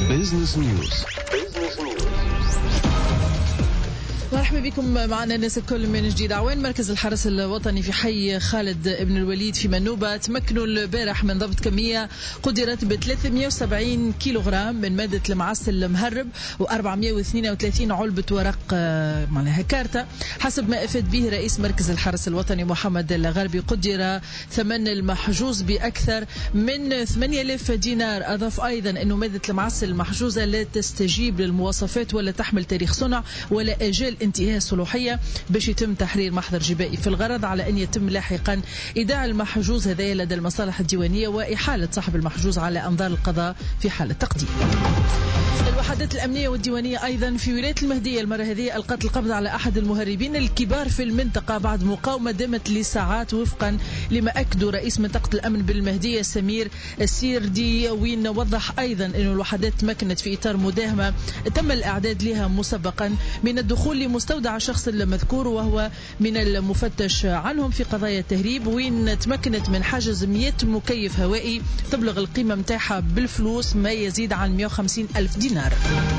Business News. مرحبا بكم معنا الناس الكل من جديد. عوان مركز الحرس الوطني في حي خالد بن الوليد في منوبة تمكنوا البارح من ضبط كمية قدرت ب 370 كيلوغرام من مادة المعسل المهرب و432 علبة ورق معناها كارتة. حسب ما أفاد به رئيس مركز الحرس الوطني محمد الغربي قدر ثمن المحجوز بأكثر من 8000 دينار. أضاف أيضا أنه مادة المعسل المحجوزة لا تستجيب للمواصفات ولا تحمل تاريخ صنع ولا أجال انتهاء الصلاحية باش يتم تحرير محضر جبائي، في الغرض على أن يتم لاحقا إيداع المحجوز هذا لدى المصالح الديوانية وإحالة صاحب المحجوز على أنظار القضاء في حالة تقديم. الوحدات الأمنية والديوانية أيضا في ولاية المهدية المرة هذه ألقت القبض على أحد المهربين الكبار في المنطقة بعد مقاومة دامت لساعات، وفقا لما أكدوا رئيس منطقة الأمن بالمهدية سمير السيردي، وين وضح أيضا أن الوحدات تمكنت في إطار مداهمة تم الإعداد لها مسبقا من الدخول لمستودع الشخص المذكور وهو من المفتش عنهم في قضايا التهريب، وين تمكنت من حجز 100 مكيف هوائي تبلغ القيمة متاعها بالفلوس ما يزيد عن 150 ألف دينار.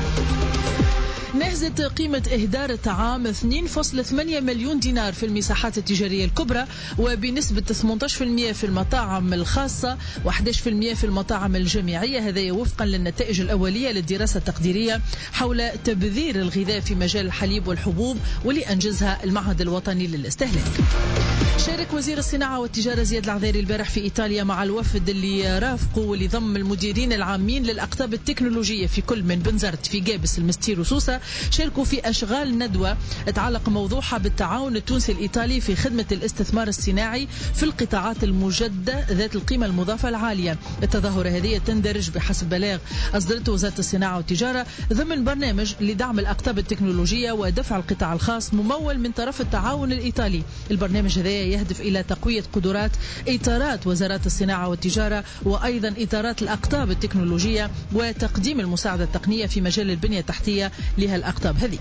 نهزت قيمة إهدار الطعام 2.8 مليون دينار في المساحات التجارية الكبرى، وبنسبة 18% في المطاعم الخاصة و11% في المطاعم الجامعية، هذا وفقا للنتائج الأولية للدراسة التقديرية حول تبذير الغذاء في مجال الحليب والحبوب واللي أنجزها المعهد الوطني للاستهلاك. شارك وزير الصناعة والتجارة زياد العذاري البارح في إيطاليا مع الوفد اللي رافقوا واللي ضم المديرين العامين للأقطاب التكنولوجية في كل من بنزرت في جابس المستير وسوسة. شاركوا في أشغال ندوة تعلق موضوعها بالتعاون التونسي الإيطالي في خدمة الاستثمار الصناعي في القطاعات المجدة ذات القيمة المضافة العالية. التظاهرة هذه تندرج بحسب بلاغ أصدرته وزارة الصناعة والتجارة ضمن برنامج لدعم الأقطاب التكنولوجية ودفع القطاع الخاص ممول من طرف التعاون الإيطالي. البرنامج هذا يهدف إلى تقوية قدرات إطارات وزارات الصناعة والتجارة وأيضا إطارات الأقطاب التكنولوجية وتقديم المساعدة التقنية في مجال البنية التحتية لها الأقطاب هذه.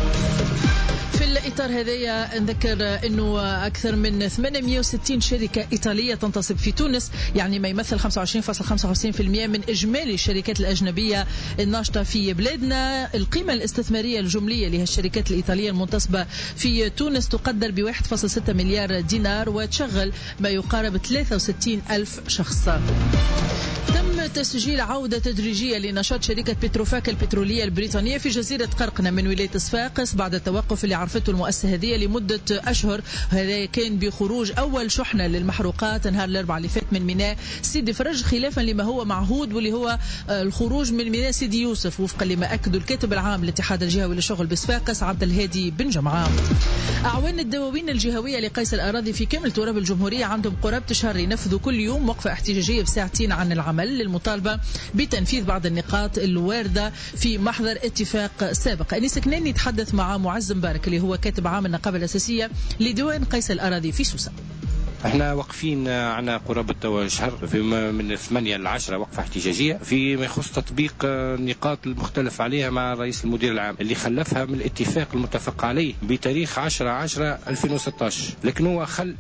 في الإطار هذا نذكر أنه أكثر من 860 شركة إيطالية تنتصب في تونس، يعني ما يمثل 25.55% من إجمالي الشركات الأجنبية الناشطة في بلادنا. القيمة الاستثمارية الجملية لهالشركات الإيطالية المنتصبة في تونس تقدر ب 1.6 مليار دينار وتشغل ما يقارب 63 ألف شخص. تم تسجيل عودة تدريجية لنشاط شركة بتروفاك البترولية البريطانية في جزيرة قرقنة من ولاية صفاقس بعد التوقف اللي عرفته المؤسسة هذه لمدة أشهر. هذا كان بخروج أول شحنة للمحروقات نهار الأربعاء اللي فات من ميناء سيدي فرج، خلافا لما هو معهود واللي هو الخروج من ميناء سيدي يوسف، وفقا لما أكدوا الكاتب العام للاتحاد الجهوي للشغل بصفاقس عبد الهادي بن جمعة. أعوان الدواوين الجهوية لقيس الأراضي في كامل تراب الجمهورية عندهم قرابة شهر ينفذوا كل يوم وقفة احتجاجية بساعتين عن العمل للمطالبة بتنفيذ بعض النقاط الواردة في محضر اتفاق سابق. أنيس كناني يتحدث مع معز مبارك اللي هو كاتب عام النقابة الأساسية لديوان قيس الأراضي في سوسة. احنا واقفين عنا قرابة شهر من 8 ل 10 وقفة احتجاجية فيما يخص تطبيق النقاط المختلف عليها مع رئيس المدير العام اللي خلفها من الاتفاق المتفق عليه بتاريخ 10/10/2016، لكن هو خل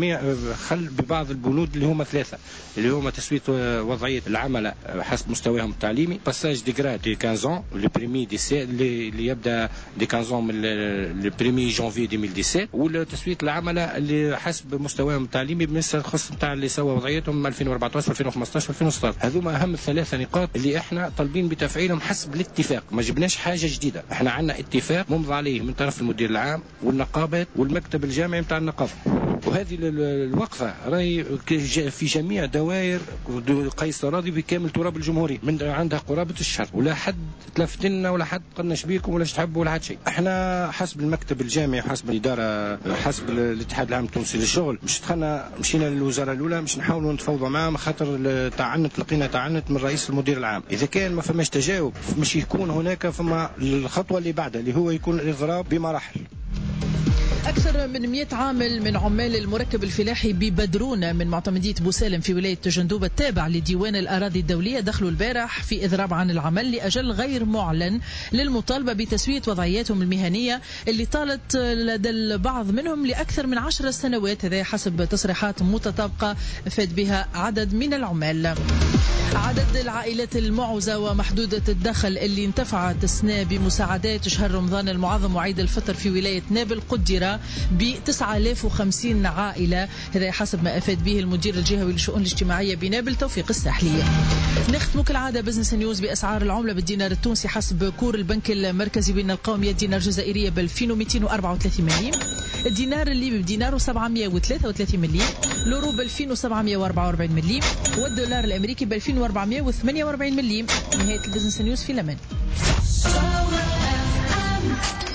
ببعض البنود اللي هم 3 اللي هم تسوية وضعية العملاء حسب مستواهم التعليمي، باساج دي غراد دي 15 لو بريمي دي سي اللي يبدا دي 15 من لو بريمي جانفي 2017، وتسوية العملاء اللي حسب مستواهم التعليمي بالنسبه للخص نتاع اللي سوى وضعيتهم 2014 2015 2016. هذوما اهم 3 نقاط اللي احنا طالبين بتفعيلهم حسب الاتفاق، ما جبناش حاجه جديده، احنا عندنا اتفاق ممضى عليه من طرف المدير العام والنقابات والمكتب الجامعي نتاع النقابه. وهذه الوقفه راهي في جميع دوائر قيس الأراضي بكامل تراب الجمهوريه من عندها قرابه الشهر، ولا حد تلفتنا ولا حد قلنا شبيكم ولا تحبوا ولا حد شيء. احنا حسب المكتب الجامعي وحسب الاداره حسب الاتحاد العام التونسي للشغل مشينا للوزاره الاولى مش نحاولوا نتفاوضوا معاهم خاطر لقينا تعنت من رئيس المدير العام. اذا كان ما فماش تجاوب مش يكون هناك فما الخطوه اللي بعدها اللي هو يكون الاضراب بمراحل. أكثر من 100 عامل من عمال المركب الفلاحي ببدرونة من معتمدية بوسالم في ولاية جندوبة التابع لديوان الأراضي الدولية دخلوا البارح في إضراب عن العمل لأجل غير معلن للمطالبة بتسوية وضعياتهم المهنية اللي طالت لدى البعض منهم لأكثر من 10 سنوات، هذا حسب تصريحات متطابقة أفاد بها عدد من العمال. عدد العائلات المعوزة ومحدودة الدخل اللي انتفعت السنة بمساعدات شهر رمضان المعظم وعيد الفطر في ولاية نابل قدر ب 9050 عائلة، هذا حسب ما أفاد به المدير الجهوي للشؤون الاجتماعية بنابل توفيق الساحلية. نختم كالعادة بزنس نيوز بأسعار العملة. بالدينار التونسي حسب كور البنك المركزي بين القومية الدينار الجزائرية ب 2234 مليم، الدينار الليبي بدينار 733 مليم، الأورو ب 2744 مليم، والدولار الأمريكي ب 2448 مليم. نهاية البزنس نيوز في الأمان.